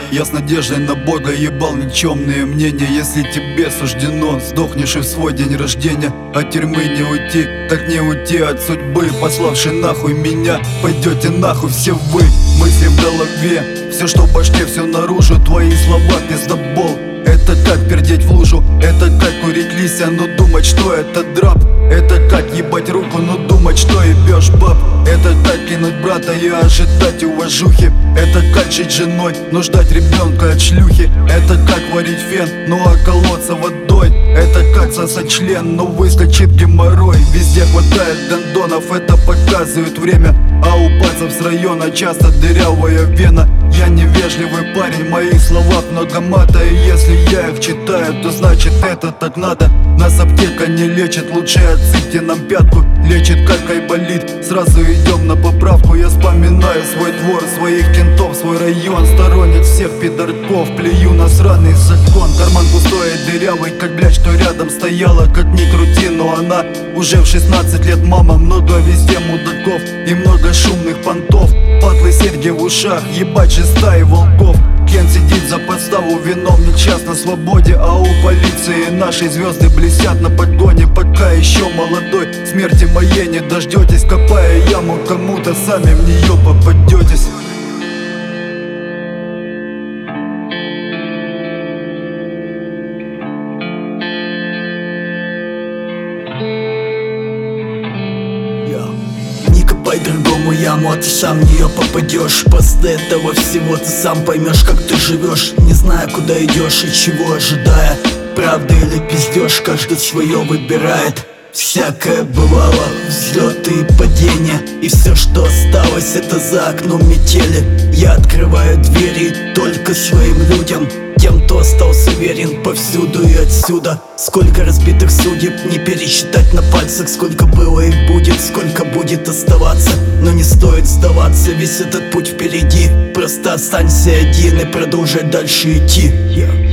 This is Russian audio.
Я с надеждой на Бога ебал никчемные мнения. Если тебе суждено, сдохнешь и в свой день рождения. От тюрьмы не уйти, так не уйти от судьбы, пославший нахуй меня. Пойдете нахуй все вы. Мысли в голове, все что в башке, все наружу. Твои слова пиздобол. Это как пердеть в лужу, это как курить листья, но думать, что это драп. Это как ебать руку, но думать, что ебешь баб. Это как кинуть брата и ожидать уважухи. Это как жить женой, но ждать ребенка от шлюхи. Это как варить фен, но околоться водой. Это как сосать член, но выскочит геморрой. Везде хватает гондонов, это показывает время. А у пальцев с района часто дырявая вена. Я невежливый парень, моих словах много мата. И если я их читаю, то значит это так надо. Нас аптека не лечит, лучше отсыпьте нам пятку. Лечит как айболит, сразу идем на поправку. Я вспоминаю свой двор, своих кентов, свой район. Сторонник всех пидорков, плюю на сраный закон. Карман пустой и дырявый, как блядь, что рядом стояла. Как ни крути, но она уже в 16 лет мама. Много везде мудаков и много шумных понтов. Патлы, серьги в ушах, ебать же стаи волков. Кен сидит за подставу, виновник час на свободе. А у полиции наши звезды блестят на погоне. Пока еще молодой, смерти моей не дождетесь. Копая яму кому-то, сами в нее попадетесь. Не копай другому яму, а ты сам в нее попадешь. После этого всего ты сам поймешь, как ты живешь. Не зная, куда идешь и чего ожидая. Правда или пиздеж, каждый свое выбирает. Всякое бывало, взлеты и падения. И все, что осталось, это за окном метели. Я открываю двери только своим людям, тем, кто остался верен повсюду и отсюда. Сколько разбитых судеб не пересчитать на пальцах. Сколько было и будет, сколько будет оставаться. Но не стоит сдаваться, весь этот путь впереди. Просто останься один и продолжай дальше идти.